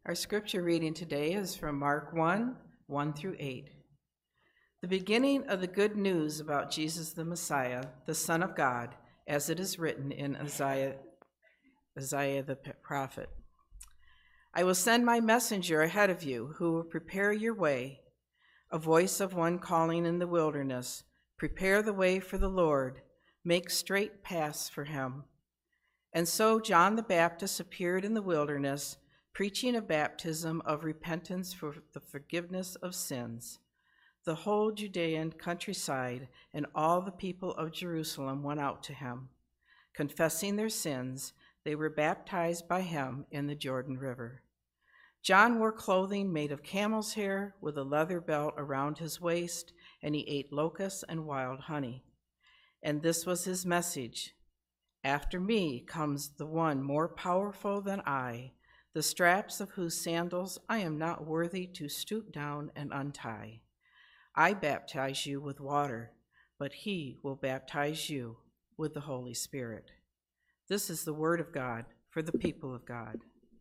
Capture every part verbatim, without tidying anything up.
Our scripture reading today is from Mark one, one through eight. The beginning of the good news about Jesus the Messiah, the Son of God, as it is written in Isaiah, Isaiah the prophet. I will send my messenger ahead of you, who will prepare your way, a voice of one calling in the wilderness, prepare the way for the Lord, make straight paths for him. And so John the Baptist appeared in the wilderness, preaching a baptism of repentance for the forgiveness of sins. The whole Judean countryside and all the people of Jerusalem went out to him. Confessing their sins, they were baptized by him in the Jordan River. John wore clothing made of camel's hair with a leather belt around his waist, and he ate locusts and wild honey. And this was his message: after me comes the one more powerful than I, the straps of whose sandals I am not worthy to stoop down and untie. I baptize you with water, but he will baptize you with the Holy Spirit. This is the word of God for the people of God.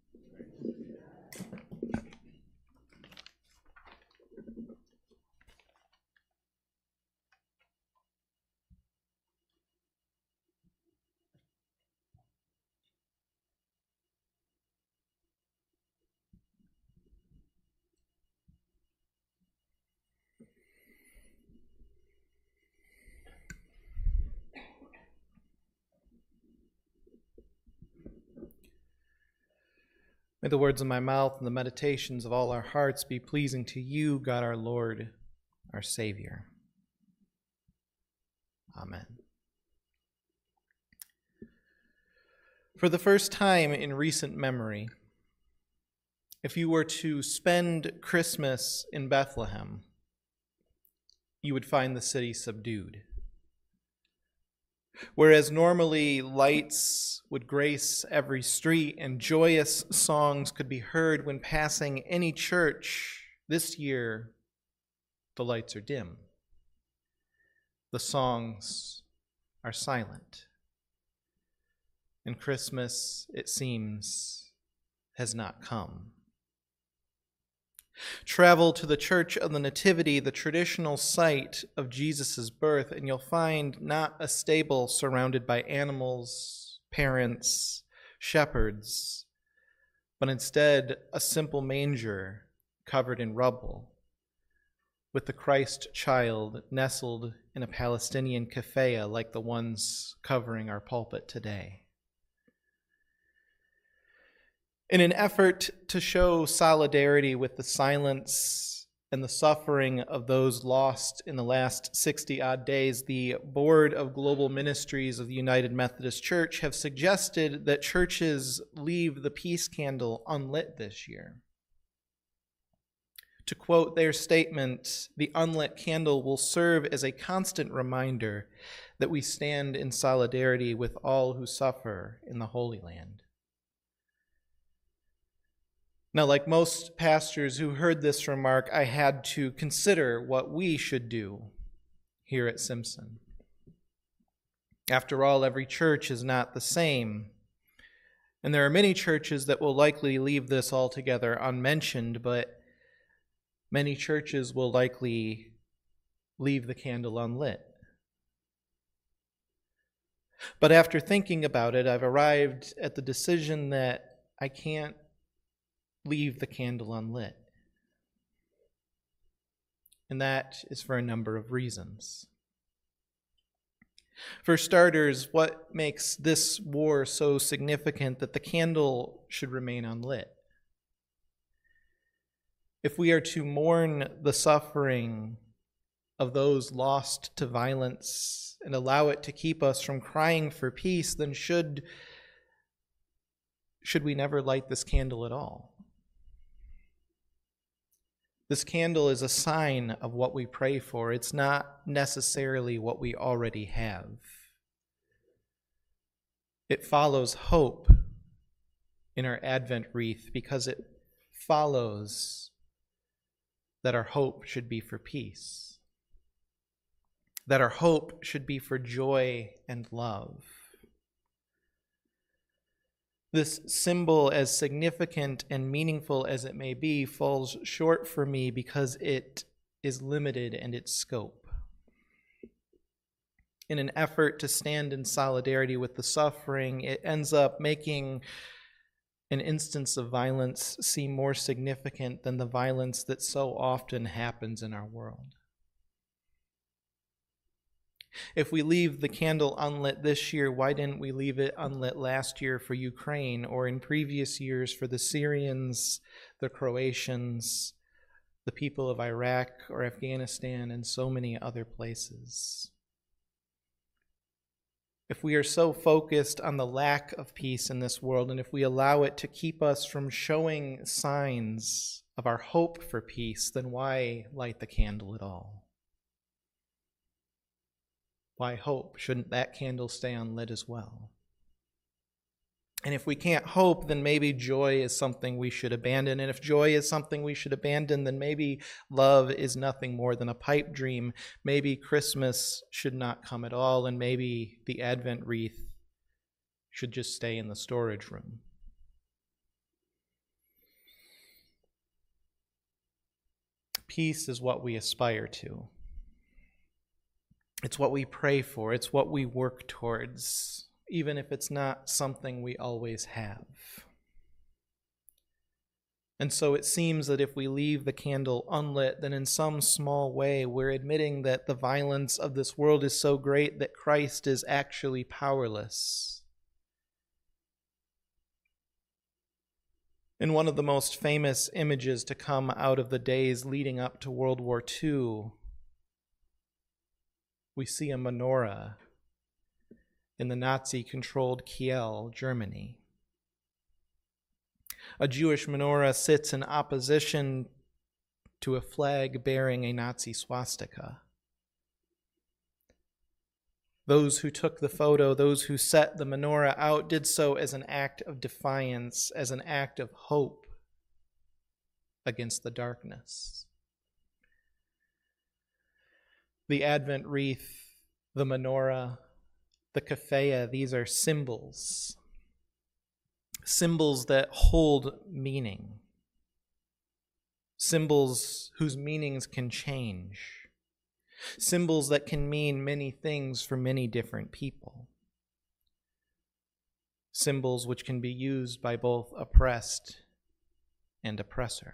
May the words of my mouth and the meditations of all our hearts be pleasing to you, God our Lord, our Savior. Amen. For the first time in recent memory, if you were to spend Christmas in Bethlehem, you would find the city subdued. Whereas normally lights would grace every street and joyous songs could be heard when passing any church, this year the lights are dim. The songs are silent. And Christmas, it seems, has not come. Travel to the Church of the Nativity, the traditional site of Jesus' birth, and you'll find not a stable surrounded by animals, parents, shepherds, but instead a simple manger covered in rubble, with the Christ child nestled in a Palestinian keffiyeh like the ones covering our pulpit today. In an effort to show solidarity with the silence and the suffering of those lost in the last sixty-odd days, the Board of Global Ministries of the United Methodist Church have suggested that churches leave the peace candle unlit this year. To quote their statement, the unlit candle will serve as a constant reminder that we stand in solidarity with all who suffer in the Holy Land. Now, like most pastors who heard this remark, I had to consider what we should do here at Simpson. After all, every church is not the same, and there are many churches that will likely leave this altogether unmentioned, but many churches will likely leave the candle unlit. But after thinking about it, I've arrived at the decision that I can't leave the candle unlit. And that is for a number of reasons. For starters, what makes this war so significant that the candle should remain unlit? If we are to mourn the suffering of those lost to violence and allow it to keep us from crying for peace, then should, should we never light this candle at all? This candle is a sign of what we pray for. It's not necessarily what we already have. It follows hope in our Advent wreath because it follows that our hope should be for peace, that our hope should be for joy and love. This symbol, as significant and meaningful as it may be, falls short for me because it is limited in its scope. In an effort to stand in solidarity with the suffering, it ends up making an instance of violence seem more significant than the violence that so often happens in our world. If we leave the candle unlit this year, why didn't we leave it unlit last year for Ukraine, or in previous years for the Syrians, the Croatians, the people of Iraq or Afghanistan, and so many other places? If we are so focused on the lack of peace in this world, and if we allow it to keep us from showing signs of our hope for peace, then why light the candle at all? Why hope? Shouldn't that candle stay unlit as well? And if we can't hope, then maybe joy is something we should abandon. And if joy is something we should abandon, then maybe love is nothing more than a pipe dream. Maybe Christmas should not come at all, and maybe the Advent wreath should just stay in the storage room. Peace is what we aspire to. It's what we pray for. It's what we work towards, even if it's not something we always have. And so it seems that if we leave the candle unlit, then in some small way we're admitting that the violence of this world is so great that Christ is actually powerless. In one of the most famous images to come out of the days leading up to World War Two, we see a menorah in the Nazi-controlled Kiel, Germany. A Jewish menorah sits in opposition to a flag bearing a Nazi swastika. Those who took the photo, those who set the menorah out, did so as an act of defiance, as an act of hope against the darkness. The Advent wreath, the menorah, the keffiyeh, these are symbols. Symbols that hold meaning. Symbols whose meanings can change. Symbols that can mean many things for many different people. Symbols which can be used by both oppressed and oppressor.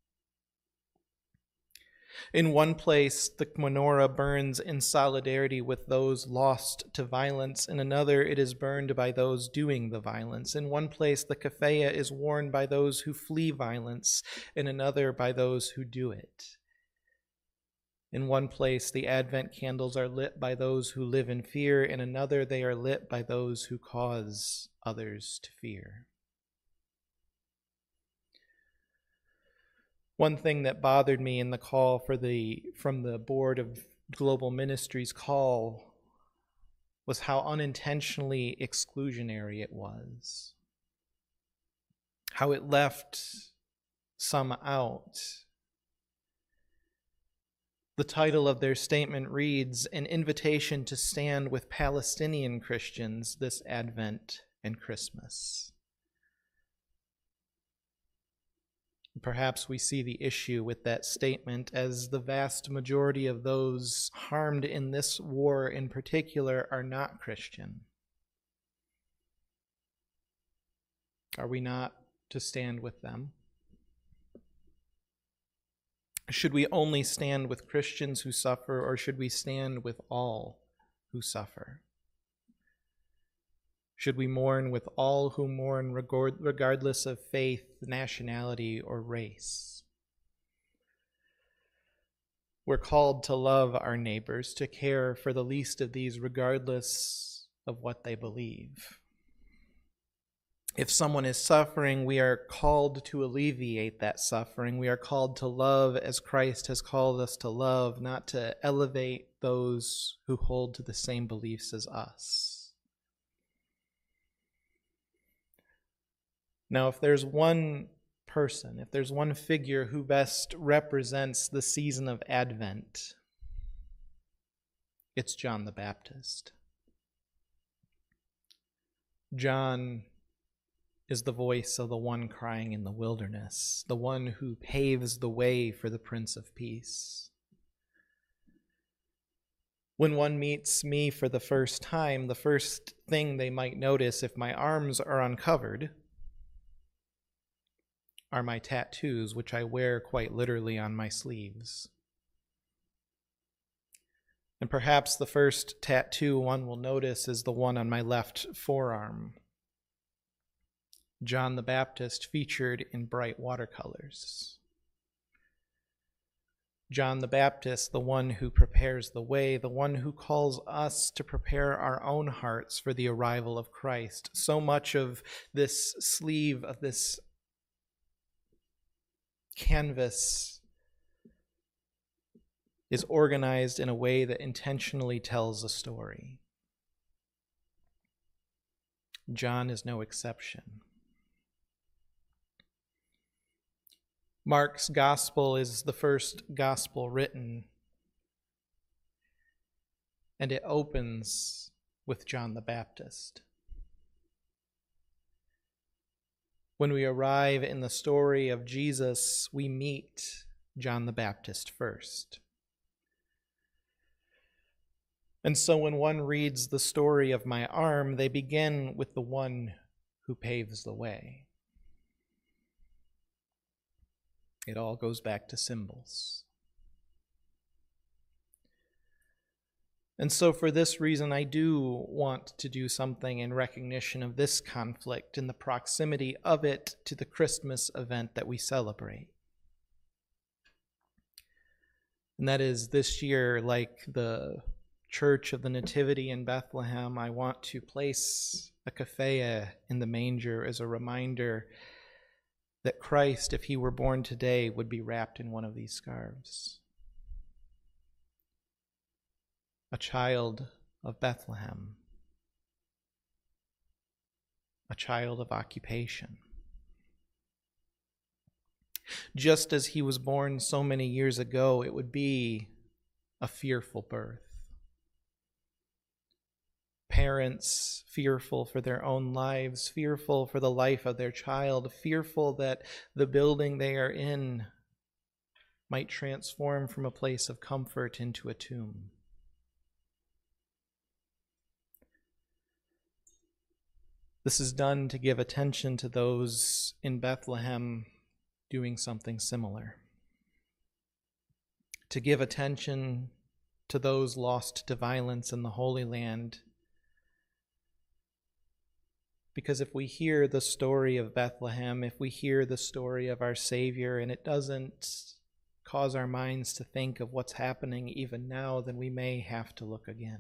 In one place, the menorah burns in solidarity with those lost to violence. In another, it is burned by those doing the violence. In one place, the keffiyeh is worn by those who flee violence. In another, by those who do it. In one place, the Advent candles are lit by those who live in fear. In another, they are lit by those who cause others to fear. One thing that bothered me in the call for the from the Board of Global Ministries call was how unintentionally exclusionary it was. How it left some out. The title of their statement reads, "An Invitation to Stand with Palestinian Christians this Advent and Christmas." Perhaps we see the issue with that statement as the vast majority of those harmed in this war in particular are not Christian. Are we not to stand with them? Should we only stand with Christians who suffer, or should we stand with all who suffer? Should we mourn with all who mourn, regardless of faith, nationality, or race? We're called to love our neighbors, to care for the least of these, regardless of what they believe. If someone is suffering, we are called to alleviate that suffering. We are called to love as Christ has called us to love, not to elevate those who hold to the same beliefs as us. Now, if there's one person, if there's one figure who best represents the season of Advent, it's John the Baptist. John is the voice of the one crying in the wilderness, the one who paves the way for the Prince of Peace. When one meets me for the first time, the first thing they might notice if my arms are uncovered are my tattoos, which I wear quite literally on my sleeves. And perhaps the first tattoo one will notice is the one on my left forearm. John the Baptist featured in bright watercolors. John the Baptist, the one who prepares the way, the one who calls us to prepare our own hearts for the arrival of Christ. So much of this sleeve, of this canvas, is organized in a way that intentionally tells a story. John is no exception. Mark's gospel is the first gospel written, and it opens with John the Baptist. When we arrive in the story of Jesus, we meet John the Baptist first. And so when one reads the story of my arm, they begin with the one who paves the way. It all goes back to symbols. And so for this reason, I do want to do something in recognition of this conflict and the proximity of it to the Christmas event that we celebrate. And that is, this year, like the Church of the Nativity in Bethlehem, I want to place a kafaya in the manger as a reminder that Christ, if he were born today, would be wrapped in one of these scarves. A child of Bethlehem. A child of occupation. Just as he was born so many years ago, it would be a fearful birth. Parents fearful for their own lives, fearful for the life of their child, fearful that the building they are in might transform from a place of comfort into a tomb. This is done to give attention to those in Bethlehem doing something similar. To give attention to those lost to violence in the Holy Land. Because if we hear the story of Bethlehem, if we hear the story of our Savior, and it doesn't cause our minds to think of what's happening even now, then we may have to look again.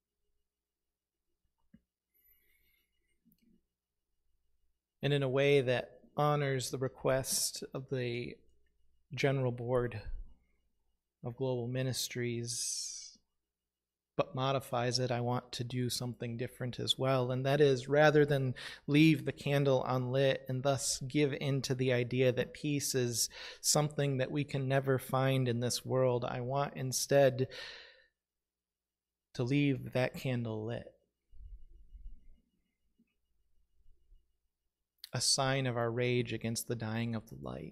And in a way that honors the request of the General Board of Global Ministries, but modifies it, I want to do something different as well. And that is, rather than leave the candle unlit and thus give in to the idea that peace is something that we can never find in this world, I want instead to leave that candle lit. A sign of our rage against the dying of the light.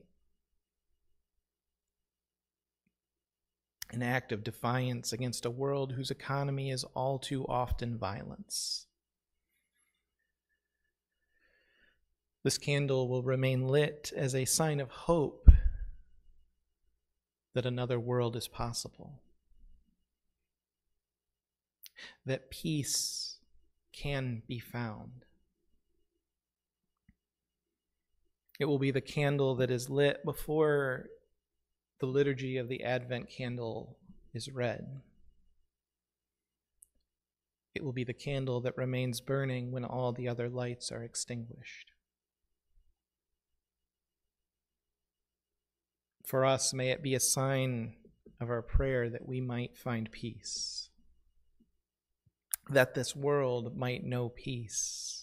An act of defiance against a world whose economy is all too often violence. This candle will remain lit as a sign of hope that another world is possible. That peace can be found. It will be the candle that is lit before the liturgy of the Advent candle is read. It will be the candle that remains burning when all the other lights are extinguished. For us, may it be a sign of our prayer that we might find peace, that this world might know peace.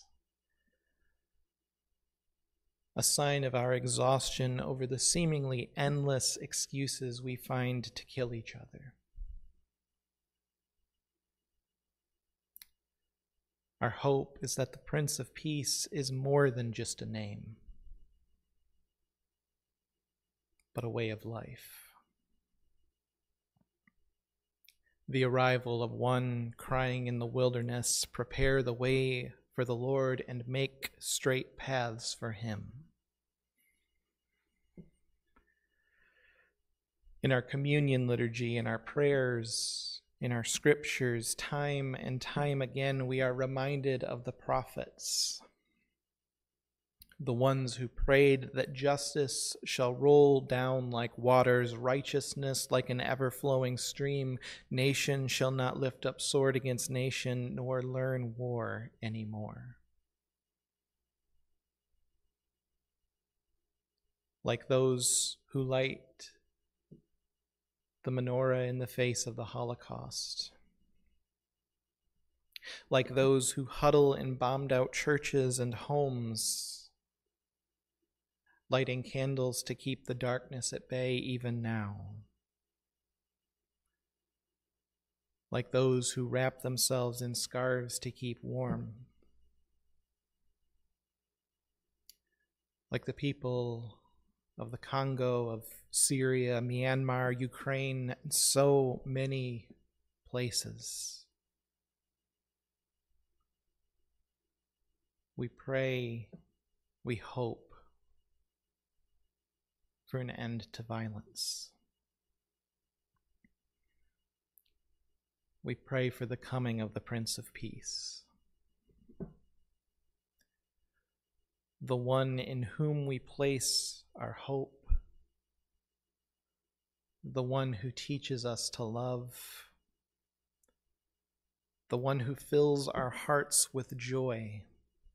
A sign of our exhaustion over the seemingly endless excuses we find to kill each other. Our hope is that the Prince of Peace is more than just a name, but a way of life. The arrival of one crying in the wilderness, "Prepare the way for the Lord and make straight paths for him." In our communion liturgy, in our prayers, in our scriptures, time and time again, we are reminded of the prophets, the ones who prayed that justice shall roll down like waters, righteousness like an ever-flowing stream. Nation shall not lift up sword against nation, nor learn war anymore. Like those who light the menorah in the face of the Holocaust. Like those who huddle in bombed-out churches and homes, lighting candles to keep the darkness at bay even now. Like those who wrap themselves in scarves to keep warm. Like the people of the Congo, of Syria, Myanmar, Ukraine, and so many places. We pray, we hope for an end to violence. We pray for the coming of the Prince of Peace, the one in whom we place our hope, the one who teaches us to love, the one who fills our hearts with joy,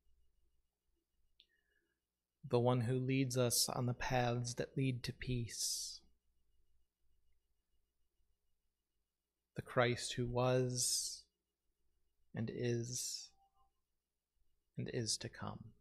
the one who leads us on the paths that lead to peace, the Christ who was and is and is to come.